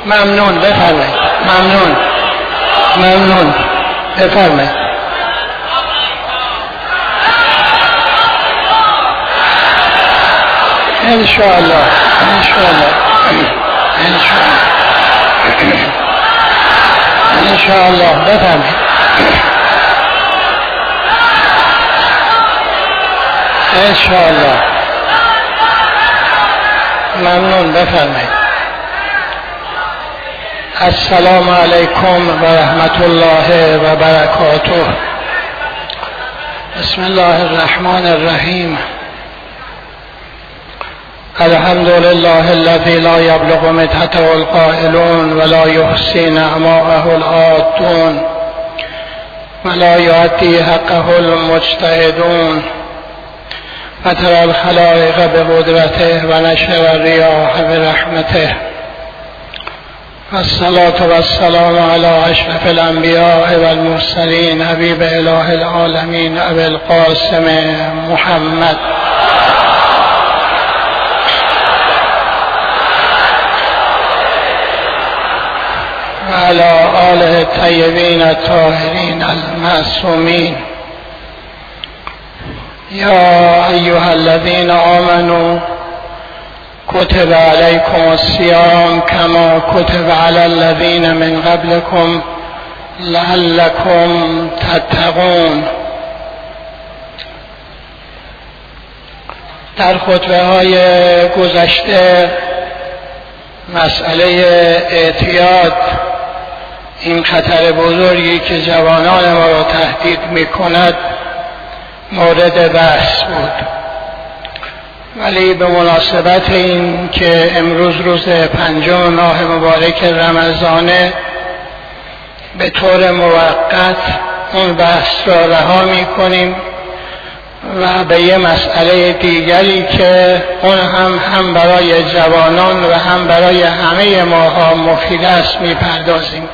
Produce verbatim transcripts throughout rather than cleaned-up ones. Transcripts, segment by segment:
ممنون، بفرمایید. ممنون ممنون بفرمایید. انشاءالله انشاءالله انشاءالله انشاءالله بفرمایید. انشاءالله ممنون، بفرمایید. السلام علیکم و رحمت الله و برکاته. بسم الله الرحمن الرحیم. الحمد لله الذي لا يبلغ مدحته القائلون ولا يحصي نعماءه العادون ولا يؤدي حقه المجتهدون فترى الخلائق بقدرته ونشر الرياح برحمته. والصلاة والسلام على أشرف الأنبياء والمرسلين حبيب إله العالمين أبي القاسم محمد وعلى آله الطيبين الطاهرين المعصومين. يا أيها الذين آمنوا كتب عليكم الصيام كما كتب على الذين من قبلكم لعلكم تتقون. در خطبه های گذشته مسئله اعتیاد، این خطر بزرگی که جوانان ما را تهدید می کند، مورد بحث بود. ولی به مناسبت این که امروز روز پنجم ماه مبارک رمضانه، به طور موقت اون بحث را رها می کنیم و به یه مسئله دیگری که اون هم هم برای جوانان و هم برای همه ماها مفید است می پردازیم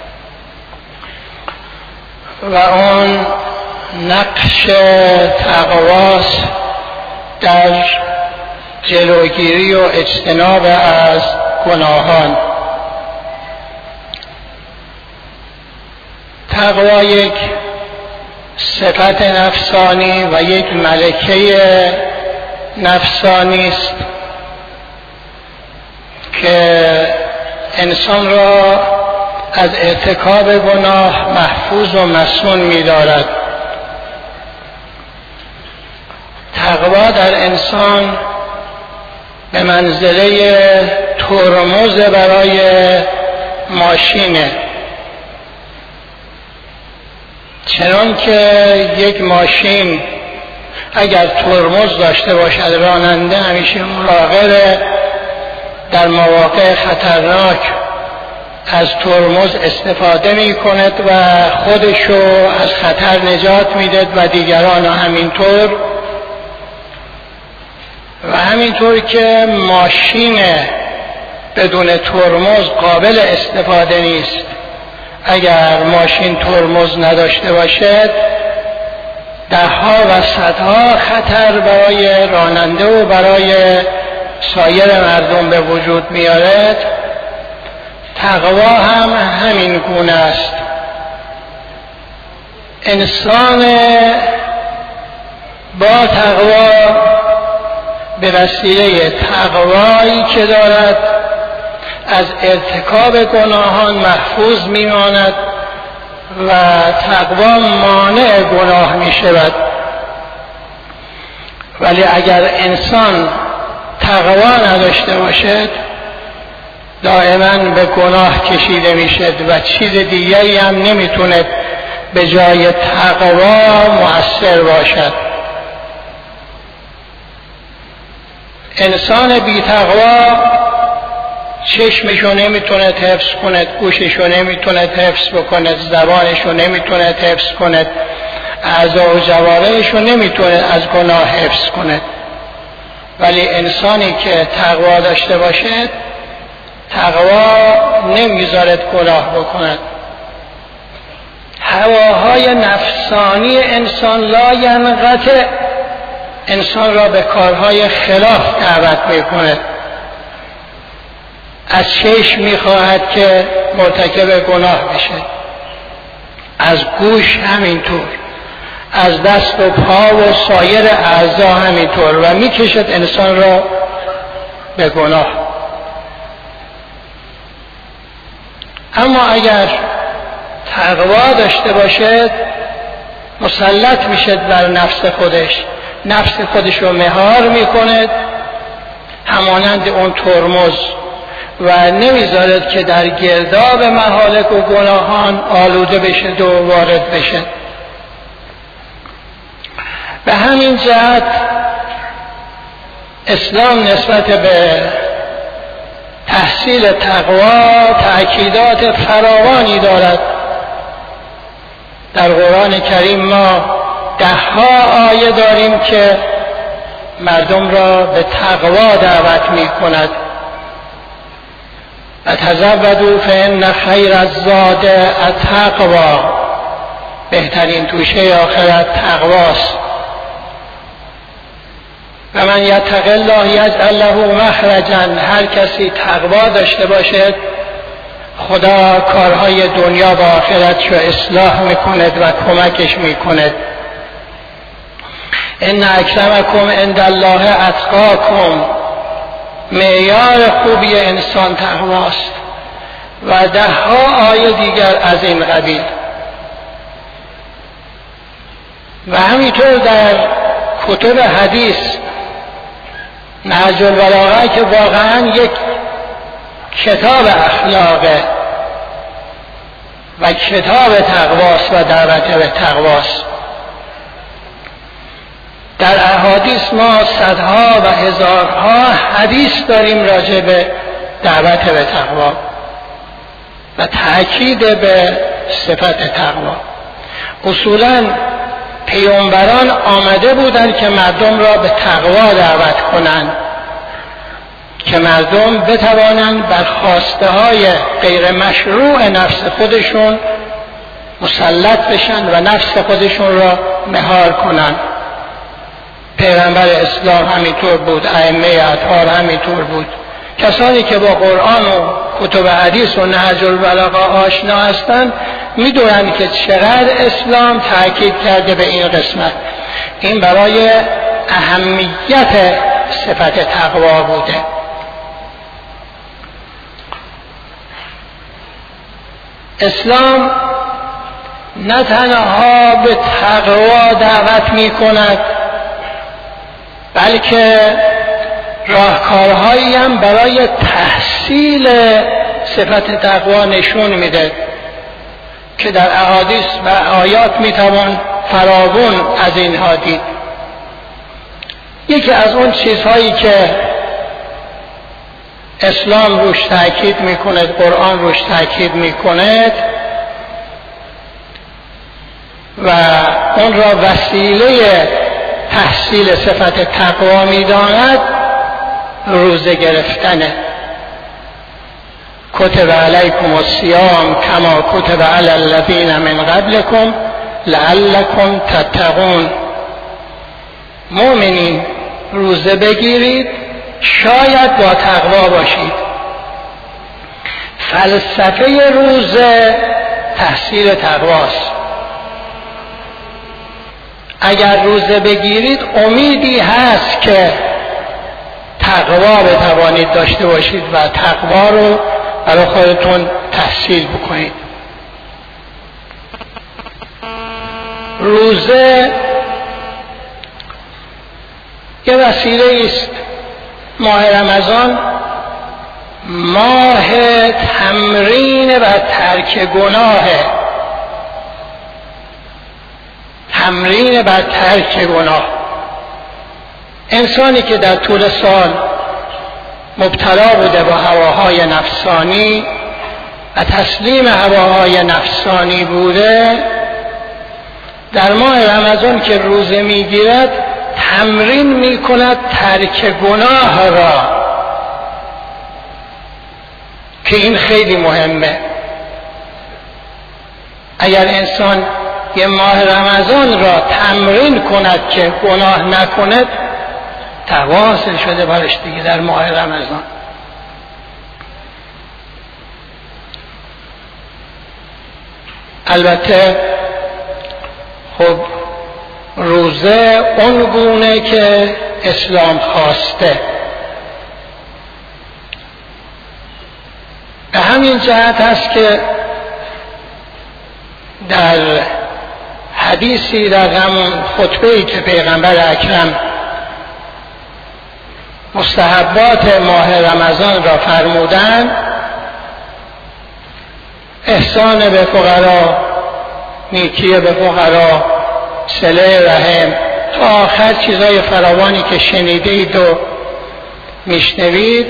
و اون نقش تقواست در جلوگیری و اجتناب از گناهان. تقوا یک صفت نفسانی و یک ملکه نفسانی است که انسان را از ارتکاب گناه محفوظ و مصون می دارد. تقوا در انسان به منزله ترمز برای ماشینه، چنان که یک ماشین اگر ترمز داشته باشد، راننده همیشه مراقب در مواقع خطرناک از ترمز استفاده می کند و خودشو از خطر نجات میدهد و دیگران همینطور. و همینطور که ماشین بدون ترمز قابل استفاده نیست، اگر ماشین ترمز نداشته باشد دهها و صدها خطر برای راننده و برای سایر مردم به وجود میارد. تقوا هم همین گونه است. انسان با تقوا به وسیله تقوایی که دارد از ارتکاب گناهان محفوظ میماند و تقوا مانع گناه می شود. ولی اگر انسان تقوا نداشته باشد دائما به گناه کشیده می شد و چیز دیگری هم نمیتونه به جای تقوا مؤثر باشد. انسان بی تقوا چشمشو نمیتونه حفظ کنه، گوششو نمیتونه حفظ بکنه، زبانشو نمیتونه حفظ کنه، اعضا و جوارحشو نمیتونه از گناه حفظ کنه. ولی انسانی که تقوا داشته باشد تقوا نمیذارد گناه بکند. هواهای نفسانی انسان لا ینقطع انسان را به کارهای خلاف دعوت میکند. از چشم میخواهد که مرتکب گناه بشه، از گوش همینطور، از دست و پا و سایر اعضا همینطور، و میکشد انسان را به گناه. اما اگر تقوا داشته باشد مسلط میشد بر نفس خودش، نفس خودش رو مهار میکند همانند اون ترمز و نمیذارد که در گرداب مهالک و گناهان آلوده بشد و وارد بشد. به همین جهت اسلام نسبت به تحصیل تقوا تأکیدات فراوانی دارد. در قرآن کریم ما ده ها آیه داریم که مردم را به تقوا دعوت می کند. و تزودوا فإن خیر الزاد التقوا، بهترین توشه آخرت تقواست. و من یتق الله یجعل له مخرجا، هر کسی تقوا داشته باشد خدا کارهای دنیا و آخرتش رو اصلاح میکند و کمکش میکند. ان اکرمکم عند الله اتقاکم، معیار خوبی انسان تقواست. و ده ها آیه دیگر از این قبیل. و همینطور در کتب حدیث نهج البلاغه که واقعا یک کتاب اخلاقه و کتاب تقواست و دعوت به تقواست، در احادیث ما صدها و هزارها حدیث داریم راجع به دعوت به تقوا و تأکید به صفت تقوا. اصولاً پیامبران آمده بودند که مردم را به تقوا دعوت کنند، که مردم بتوانند بر خواسته های غیر مشروع نفس خودشون مسلط بشن و نفس خودشون را مهار کنند. پیغمبر اسلام همینطور بود، ائمه اطهار همینطور بود. کسانی که با قرآن و کتب حدیث و نهج البلاغه آشنا هستند میدونند که چقدر اسلام تأکید کرده به این قسمت. این برای اهمیت صفت تقوا بوده. اسلام نه تنها به تقوا دعوت می کند بلکه راهکارهایی هم برای تحصیل صفت تقوا نشون میده که در احادیث و آیات میتوان فراوان از اینها دید. یکی از اون چیزهایی که اسلام روش تأکید میکند، قرآن روش تأکید میکند و اون را وسیله تحصیل صفت تقوا میداند، روزه گرفتنه. کتب علیکم الصیام کما کتب علی الذین من قبلکم لعلکم تتقون. مؤمنین روزه بگیرید شاید با تقوا باشید. فلسفه روزه تحصیل تقواست. اگر روزه بگیرید امیدی هست که تقوا بتوانید داشته باشید و تقوا رو برای خودتون تحصیل بکنید. روزه یه وسیله است. ماه رمضان ماه تمرین و ترک گناهه، تمرین بر ترک گناه. انسانی که در طول سال مبتلا بوده با هواهای نفسانی و تسلیم هواهای نفسانی بوده، در ماه رمضان که روزه میگیرد تمرین میکند ترک گناه را، که این خیلی مهمه. اگر انسان یه ماه رمضان را تمرین کند که گناه نکند، تقوا حاصل شده برش دیگه در ماه رمضان. البته خب روزه اون گونه که اسلام خواسته. به همین جهت هست که در حدیثی در همون خطبه‌ای که پیغمبر اکرم مستحبات ماه رمضان را فرمودند، احسان به فقرا، نیکی به فقرا، صله رحم تا آخر چیزای فراوانی که شنیدید و میشنوید،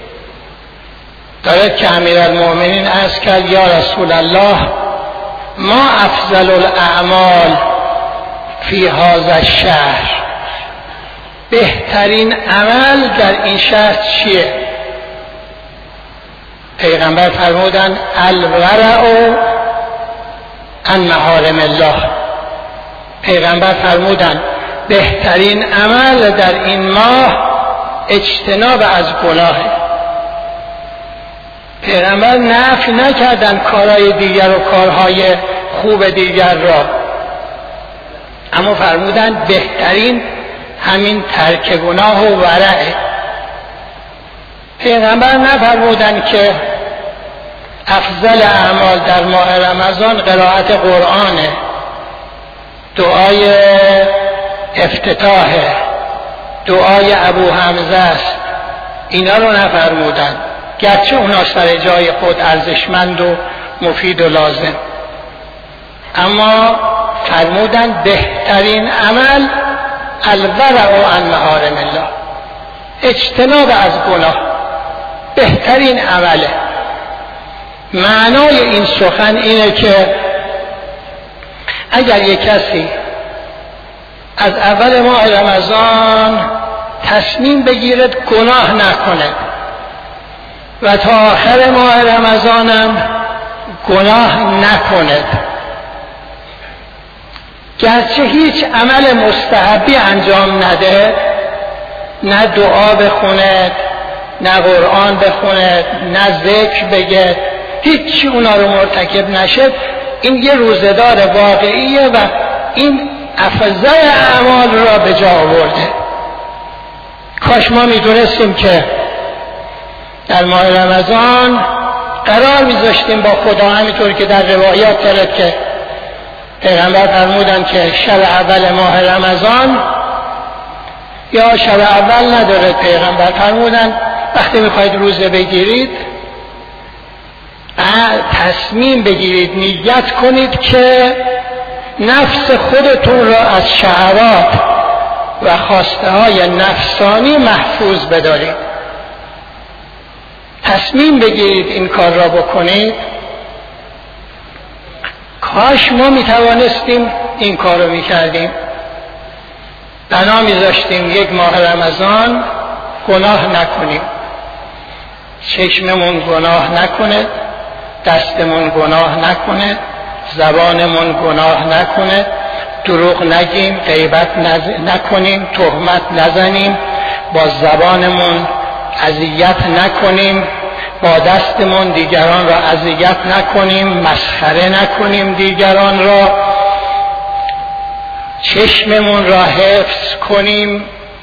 دارد که امیرالمؤمنین عرض کرد یا رسول الله ما افضل الاعمال فی هذا الشهر، بهترین عمل در این شهر چیه؟ پیغمبر فرمودن الورع عن محارم الله. پیغمبر فرمودن بهترین عمل در این ماه اجتناب از گناه. پیغمبر نفی نکردن کارهای دیگر و کارهای خوب دیگر را، اما فرمودن بهترین همین ترک گناه و ورعه. پیغمبر نفرمودن که افضل اعمال در ماه رمضان قرائت قرآنه، دعای افتتاح، دعای ابو حمزه است، اینا رو نفرمودن، گرچه اونا سر جای خود ارزشمند و مفید و لازم، اما فرمودن بهترین عمل الورع عن محارم الله، اجتناب از گناه بهترین عمله. معنای این سخن اینه که اگر یک کسی از اول ماه رمضان تصمیم بگیرد گناه نکنه و تا آخر ماه رمضانم گناه نکند، گرچه هیچ عمل مستحبی انجام نده، نه دعا بخوند، نه قرآن بخوند، نه ذکر بگه، هیچی اونا رو مرتکب نشد، این یه روزدار واقعیه و این افضل اعمال را به جا آورده. کاش ما میدونستیم که در ماه رمضان قرار میذاشتیم با خدا، همینطور که در روایات دارد که پیغمبر فرمودن که شب اول ماه رمضان، یا شب اول نداره، پیغمبر فرمودن وقتی میخواید روزه بگیرید تصمیم بگیرید، نیت کنید که نفس خودتون را از شهوات و خواسته های نفسانی محفوظ بدارید. تصمیم بگیرید این کار را بکنید. کاش ما میتوانستیم این کار رو میکردیم، بنا میذاشتیم یک ماه رمضان گناه نکنیم، چشممون گناه نکنه، دستمون گناه نکنه، زبانمون گناه نکنه، دروغ نگیم، غیبت نکنیم، تهمت نزنیم، با زبانمون اذیت نکنیم، با دستمون دیگران را اذیت نکنیم، مسخره نکنیم دیگران را، چشممون را حفظ کنیم،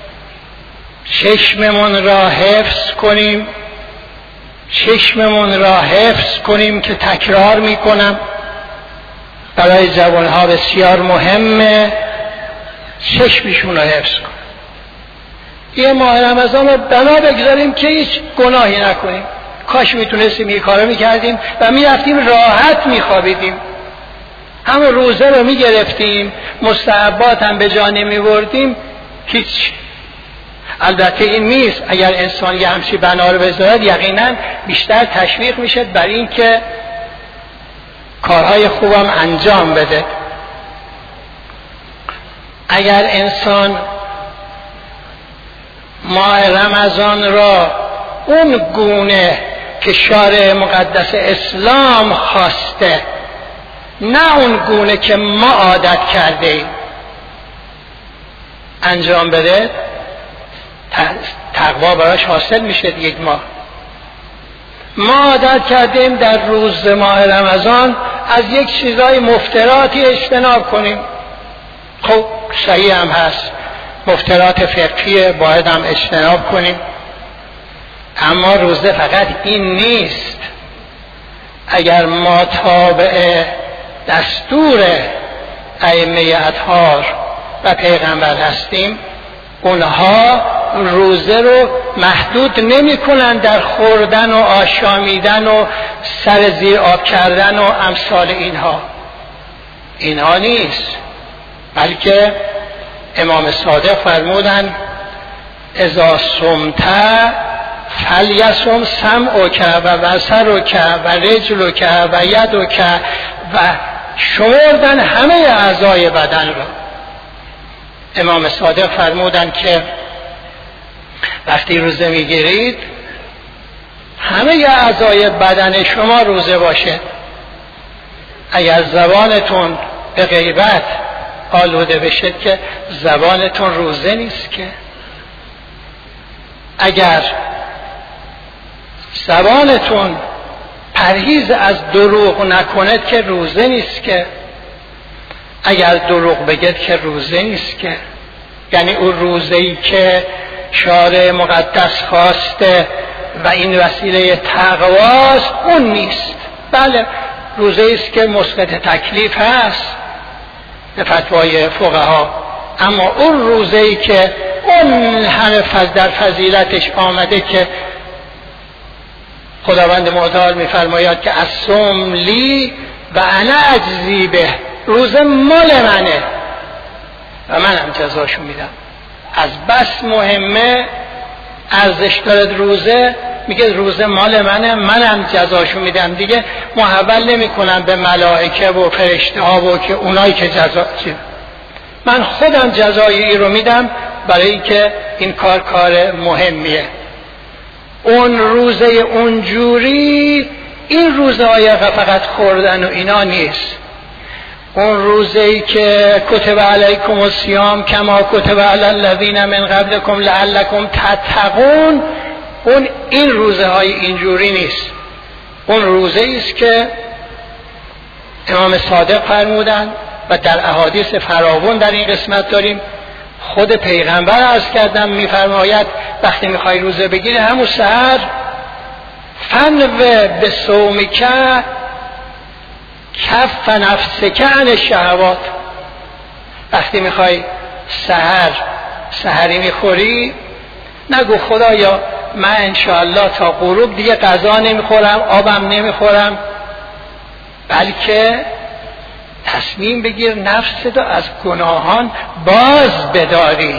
چشممون را حفظ کنیم، چشممون را حفظ کنیم که تکرار میکنم برای جوانها بسیار مهمه، چشمشون را حفظ کنیم. یه ماه رمضان رو بنا بگذاریم که هیچ گناهی نکنیم. کاش میتونستیم یه کارو میکردیم و میرفتیم راحت میخوابیدیم، همون روزه رو میگرفتیم، مستحبات هم به جا نمیبردیم، هیچ. البته این نیست، اگر انسان یه همچی بنا رو بذارد یقینا بیشتر تشویق میشه بر این که کارهای خوبم انجام بده. اگر انسان ماه رمضان را اون گونه که شارع مقدس اسلام خواسته، نه اون گونه که ما عادت کرده ایم، انجام بده، تقوا براش حاصل میشه. یک ماه ما عادت کردیم در روز ماه رمضان از یک چیزای مفتراتی اجتناب کنیم. خب صحیح هم هست، مفترات فقهی باید هم اجتناب کنیم، اما روزه فقط این نیست. اگر ما تابع دستور ائمه اطهار و پیغمبر هستیم، اونها روزه رو محدود نمی کنن در خوردن و آشامیدن و سر زیر آب کردن و امثال اینها. اینها نیست، بلکه امام صادق فرمودن اذا صمت فلیصم سمعک و بصرک و رجلک و یدک، و شمردن همه اعضای بدن رو. امام صادق فرمودن که وقتی روزه میگیرید همه اعضای بدن شما روزه باشه. اگر زبانتون به غیبت آلوده بشه که زبانتون روزه نیست. که اگر زبانتون پرهیز از دروغ نکند که روزه نیست. که اگر دروغ بگید که روزه نیست. که یعنی اون روزه‌ای که شارع مقدس خواسته و این وسیله تقواست اون نیست. بله روزه‌ای است که مسقط تکلیف هست به فتوای فقها، اما اون روزه‌ای که اون همه فضل در فضیلتش آمده که خداوند متعال می‌فرماید که الصوم لی و انا اجزی به، روزه مال منه و منم جزاشو میدم. از بس مهمه، ارزش دارد روزه، میگه روزه مال منه منم جزاشو میدم. دیگه محول نمی کنم به ملائکه و فرشته ها و که اونایی که جزا چید. من خودم جزای ای رو میدم برای که این کار کار مهمیه. اون روزه اونجوری این روزه های فقط خوردن و اینا نیست. اون روزه‌ای که کتب علیکم الصیام کما کتب علی الذین من قبلکم لعلکم تتقون، اون این روزه های اینجوری نیست. اون روزه‌ای است که امام صادق فرمودن و در احادیث فراوان در این قسمت داریم. خود پیغمبر عرض کردم میفرماید وقتی میخوای روزه بگیری همون سحر فنو به صومک کف نفسک عن الشهوات. وقتی میخوای سحر سحری میخوری نگو خدایا من انشاءالله تا غروب دیگه غذا نمیخورم آبم نمیخورم، بلکه تصمیم بگیر نفست رو از گناهان باز بداری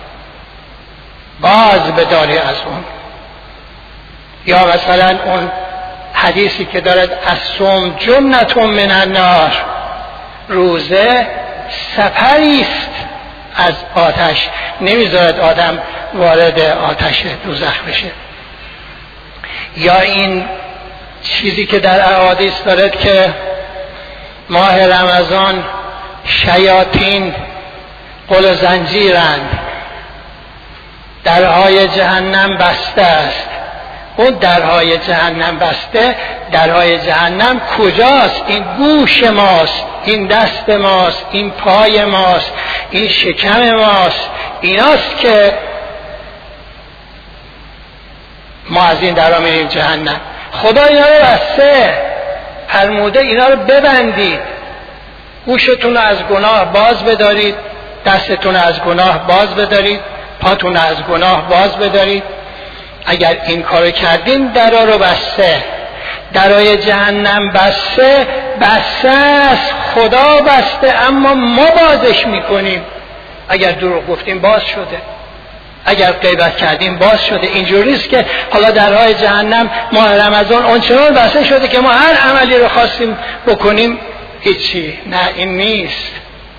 باز بداری از اون. یا مثلا اون حدیثی که دارد الصوم جنة من النار، روزه سپریست از آتش، نمیذارد آدم وارد آتش دوزخ بشه. یا این چیزی که در احادیث دارد که ماه رمضان شیاطین قل زنجیرند، درهای جهنم بسته است. اون درهای جهنم بسته، درهای جهنم کجاست؟ این گوش ماست، این دست ماست، این پای ماست، این شکم ماست، ایناست که ما از این درها میریم جهنم. خدا اینا رو بسته، فرموده اینا رو ببندید، گوشتون رو از گناه باز بدارید، دستتون رو از گناه باز بدارید، پاتون رو از گناه باز بدارید. اگر این کارو کردین درها رو بسته، درهای جهنم بسته بسته است، خدا بسته اما ما بازش میکنیم. اگر دروغ گفتیم باز شده، اگر غیبت کردیم باز شده. اینجوری است که حالا درهای جهنم ماه رمضان اونچنان بسته شده که ما هر عملی رو خواستیم بکنیم هیچی. نه این نیست.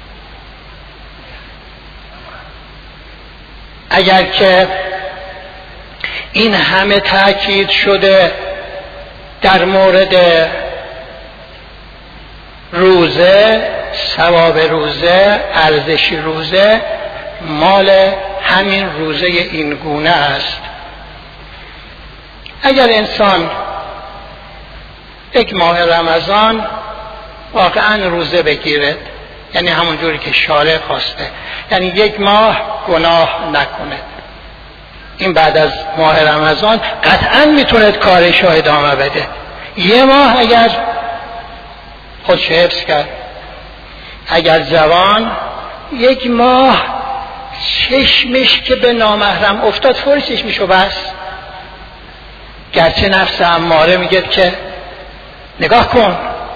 اگر که این همه تأکید شده در مورد روزه، ثواب روزه، ارزش روزه مال همین روزه این گونه است. اگر انسان یک ماه رمضان واقعا روزه بگیره، یعنی همون جوری که شارع خواسته، یعنی یک ماه گناه نکنه. این بعد از ماه رمضان قطعا میتونه کارش رو ادامه بده. یه ماه اگر خودش حفظ کرد، اگر جوان یک ماه چشمش که به نامحرم افتاد فوری چشمشو بست، گرچه نفس اماره میگه که نگاه کن،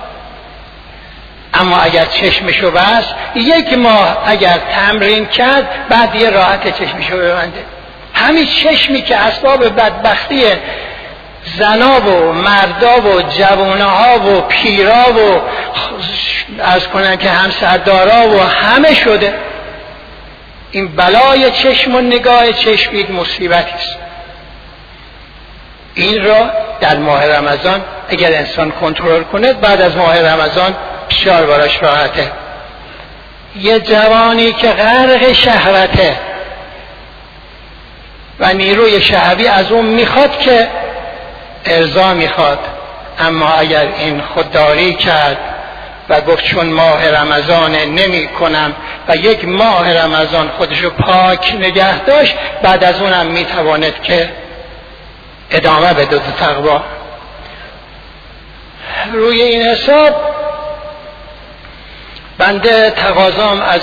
اما اگر چشمشو بست یک ماه اگر تمرین کرد بعد یه راحت چشمشو ببنده. همین چشمی که اسباب بدبختی زنا و مردا و جوانها و پیرا و از کنن که همسردارا و همه شده، این بلای چشم و نگاه چشمید مصیبتی است. این را در ماه رمضان اگر انسان کنترل کنه بعد از ماه رمضان بسیار براش راحته. یه جوانی که غرق شهوته و نیروی شهوی از اون میخواد که ارضا میخواد، اما اگر این خودداری کرد و گفت چون ماه رمضان نمی کنم و یک ماه رمضان خودشو پاک نگه داشت، بعد از اونم میتواند که ادامه بده تو تقوا. روی این حساب بنده تقاضام از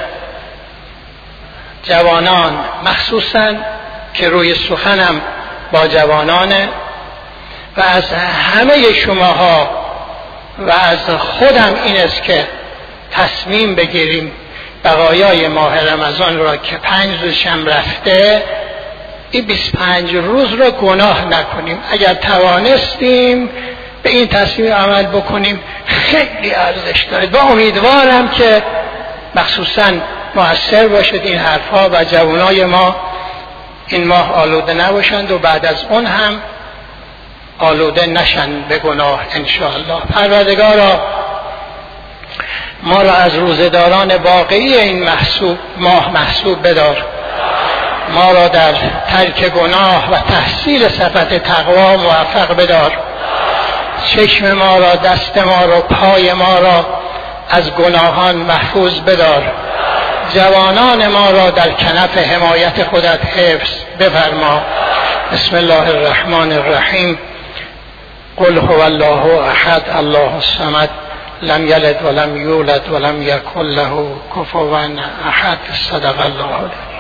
جوانان مخصوصاً که روی سخنم با جوانانه و از همه شماها و از خودم این است که تصمیم بگیریم بقایای ماه رمضان را که پنج روزشم رفته، این بیست و پنج روز را گناه نکنیم. اگر توانستیم به این تصمیم عمل بکنیم خیلی ارزش دارد و امیدوارم که مخصوصاً مؤثر باشد این حرفها و جوانای ما این ماه آلوده نباشند و بعد از اون هم آلوده نشن به گناه انشاءالله. پروردگارا ما را از روزه‌داران واقعی این محسوب ماه محسوب بدار، ما را در ترک گناه و تحصیل صفت تقوا موفق بدار، چشم ما را، دست ما را، پای ما را از گناهان محفوظ بدار، جوانان ما را در کنف حمایت خودت حفظ بفرما. بسم الله الرحمن الرحیم. قل هو الله احد الله الصمد لم یلد ولم یولد ولم یکن له کفوا احد. صدق الله العظیم.